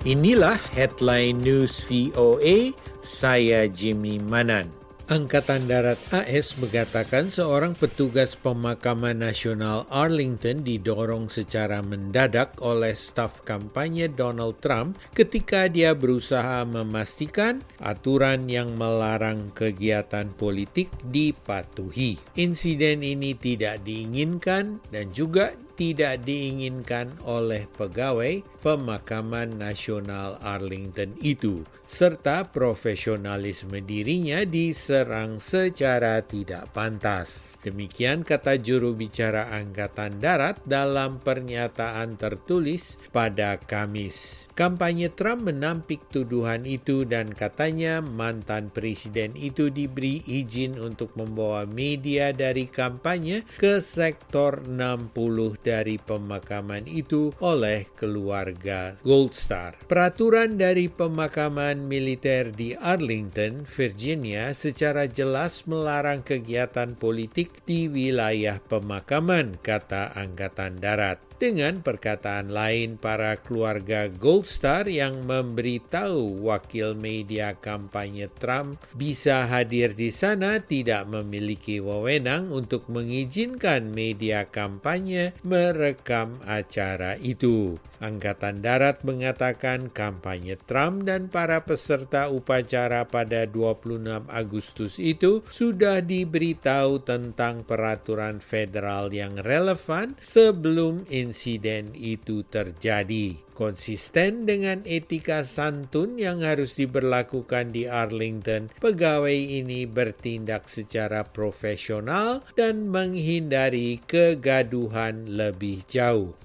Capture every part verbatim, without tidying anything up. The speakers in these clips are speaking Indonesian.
Inilah Headline News V O A, saya Jimmy Manan. Angkatan Darat A S mengatakan seorang petugas pemakaman nasional Arlington didorong secara mendadak oleh staf kampanye Donald Trump ketika dia berusaha memastikan aturan yang melarang kegiatan politik dipatuhi. Insiden ini tidak diinginkan dan juga tidak diinginkan oleh pegawai pemakaman nasional Arlington itu, serta profesionalisme dirinya diserang secara tidak pantas. Demikian kata juru bicara Angkatan Darat dalam pernyataan tertulis pada Kamis. Kampanye Trump menampik tuduhan itu dan katanya mantan presiden itu diberi izin untuk membawa media dari kampanye ke sektor enam puluh dari pemakaman itu oleh keluarga Gold Star. Peraturan dari pemakaman militer di Arlington, Virginia secara jelas melarang kegiatan politik di wilayah pemakaman, kata Angkatan Darat. Dengan perkataan lain, para keluarga Gold Star yang memberitahu wakil media kampanye Trump bisa hadir di sana tidak memiliki wewenang untuk mengizinkan media kampanye merekam acara itu. Angkatan Darat mengatakan kampanye Trump dan para peserta upacara pada dua puluh enam Agustus itu sudah diberitahu tentang peraturan federal yang relevan sebelum insiden itu terjadi. Konsisten dengan etika santun yang harus diberlakukan di Arlington, pegawai ini bertindak secara profesional dan menghindari kegaduhan lebih jauh.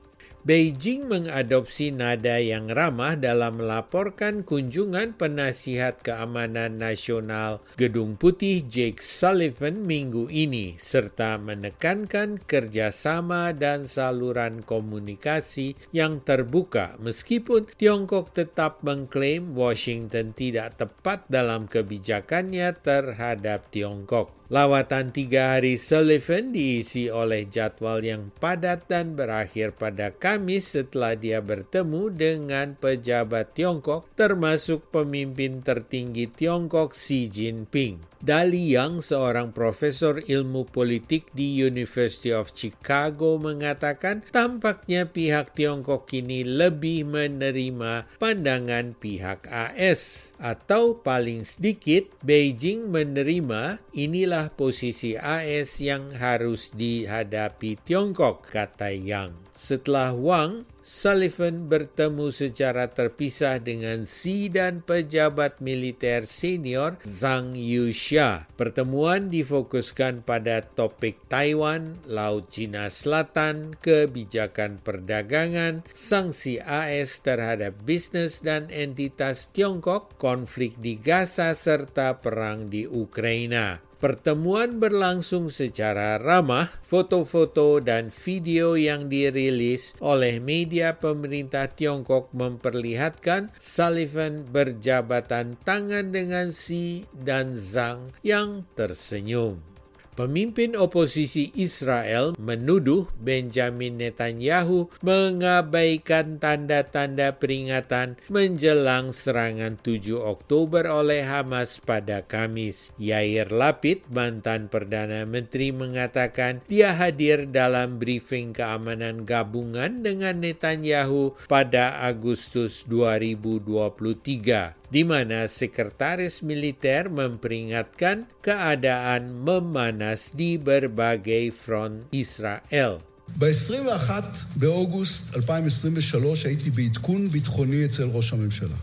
Beijing mengadopsi nada yang ramah dalam melaporkan kunjungan penasihat keamanan nasional Gedung Putih Jake Sullivan minggu ini, serta menekankan kerjasama dan saluran komunikasi yang terbuka meskipun Tiongkok tetap mengklaim Washington tidak tepat dalam kebijakannya terhadap Tiongkok. Lawatan tiga hari Sullivan diisi oleh jadwal yang padat dan berakhir pada Kamis setelah dia bertemu dengan pejabat Tiongkok, termasuk pemimpin tertinggi Tiongkok Xi Jinping. Dali Yang, seorang profesor ilmu politik di University of Chicago, mengatakan tampaknya pihak Tiongkok kini lebih menerima pandangan pihak A S. Atau paling sedikit, Beijing menerima inilah posisi A S yang harus dihadapi Tiongkok, kata Yang. Setelah Wang, Sullivan bertemu secara terpisah dengan Xi dan pejabat militer senior Zhang Youxia. Pertemuan difokuskan pada topik Taiwan, Laut Cina Selatan, kebijakan perdagangan, sanksi A S terhadap bisnis dan entitas Tiongkok, konflik di Gaza, serta perang di Ukraina. Pertemuan berlangsung secara ramah. Foto-foto dan video yang dirilis oleh media pemerintah Tiongkok memperlihatkan Sullivan berjabatan tangan dengan Xi dan Zhang yang tersenyum. Pemimpin oposisi Israel menuduh Benjamin Netanyahu mengabaikan tanda-tanda peringatan menjelang serangan tujuh Oktober oleh Hamas pada Kamis. Yair Lapid, mantan Perdana Menteri, mengatakan dia hadir dalam briefing keamanan gabungan dengan Netanyahu pada Agustus dua ribu dua puluh tiga. Di mana sekretaris militer memperingatkan keadaan memanas di berbagai front Israel. ב-עשרים ואחד באוגוסט אלפיים עשרים ושלוש הייתי בעדכון ביטחוני אצל ראש הממשלה.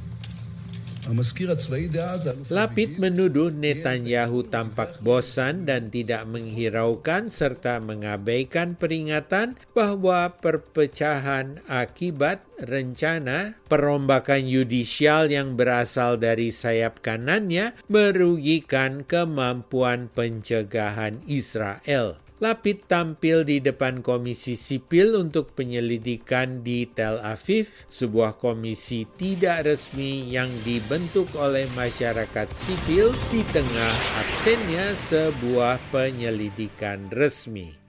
Lapid menuduh Netanyahu tampak bosan dan tidak menghiraukan serta mengabaikan peringatan bahwa perpecahan akibat rencana perombakan yudisial yang berasal dari sayap kanannya merugikan kemampuan pencegahan Israel. Lapid tampil di depan Komisi Sipil untuk Penyelidikan di Tel Aviv, sebuah komisi tidak resmi yang dibentuk oleh masyarakat sipil di tengah absennya sebuah penyelidikan resmi.